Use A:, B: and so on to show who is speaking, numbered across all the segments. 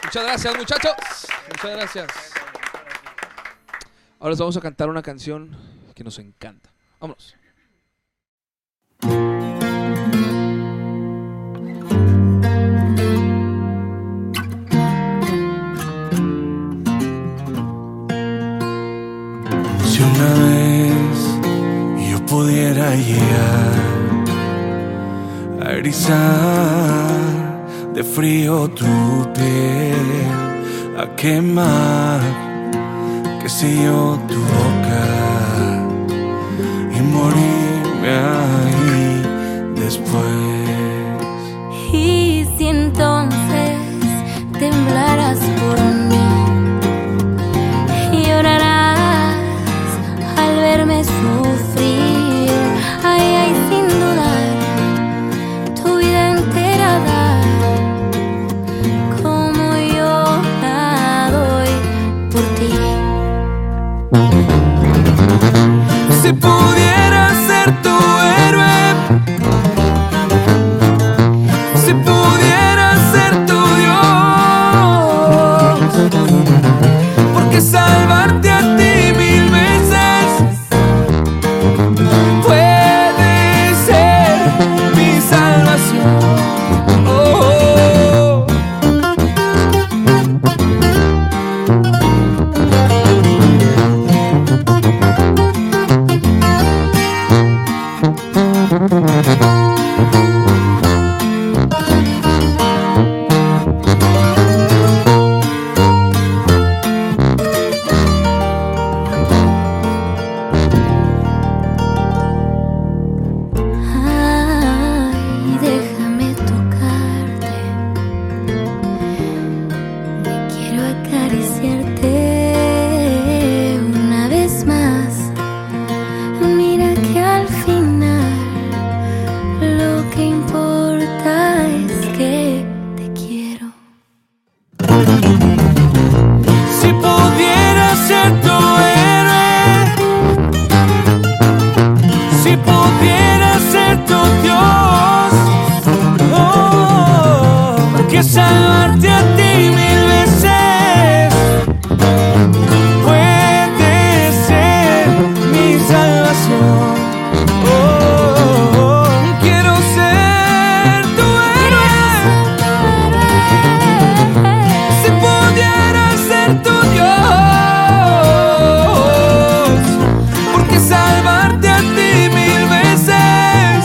A: Muchas gracias, muchachos. Muchas gracias. Ahora les vamos a cantar una canción que nos encanta. Vámonos.
B: Si una vez yo pudiera llegar a erizar de frío tu piel, a quemar, qué sé yo, tu boca y morirme ahí después.
C: Y si entonces temblarás por mí, llorarás al verme sufrir, ay, ay, sin dudar, tu vida entera dar, como yo la doy por ti.
B: Si pudiera ser tu héroe, si pudiera ser tu Dios, porque salvarte a ti 1000 veces puede ser mi salvación. Oh,
C: Ay, déjame tocarte, quiero acariciarte una vez más. Mira que al final lo que importa es que te quiero.
B: si pudiera ser tu héroe, si pudiera ser tu Dios, oh, porque salvarte a ti 1000 veces puede ser mi salvación. Oh, quiero ser tu héroe, si pudiera ser tu Dios, porque salvarte a ti 1000 veces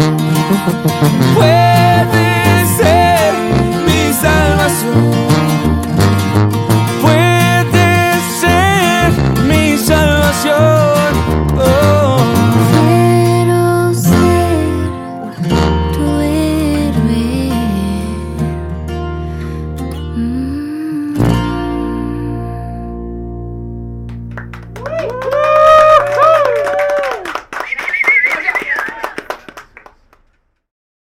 B: puede ser mi salvación, puede ser mi salvación. Oh.
C: Quiero ser tu héroe.